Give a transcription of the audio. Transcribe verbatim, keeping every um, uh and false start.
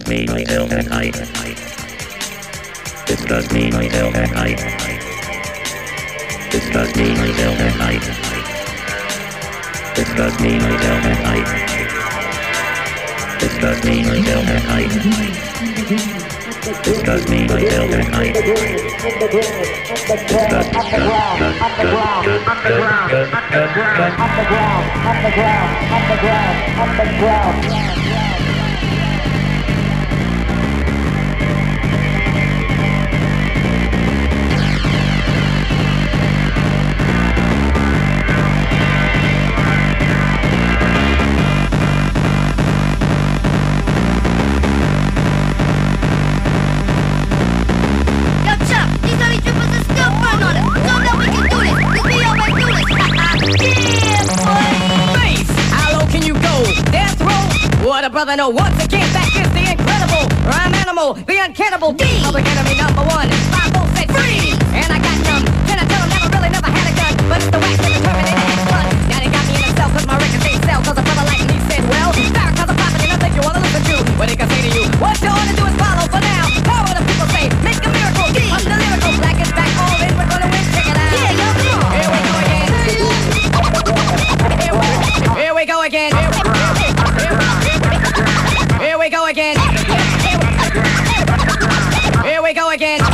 Discuss me, myself, and I. Discuss me, myself, and I. Discuss me, myself, and I. Discuss me, myself, and I. Discuss me, myself, and I. Discuss me, myself, and I. Discuss, underground, underground, underground, underground, underground, underground, underground, underground. What a brother, no, once again, back is the incredible rhyme animal, the uncannibal D. Public enemy number one, five volts said free. And I got numb, can I tell him never really never had a gun, but it's the wax and the Terminator X fun. Now they got me in a cell, cause my records ain't sell, cause a brother like me said, well, fair cause I'm popping and I think you wanna listen to what he can say to you. What you ought to do is follow for now. How will the people say, make a miracle, D. I'm the lyrical, black is back, all in, we're gonna win, check it out. Yeah, yo, come on. Here we go again. Here we, here we go again. Here we, here we go again. Here we go again.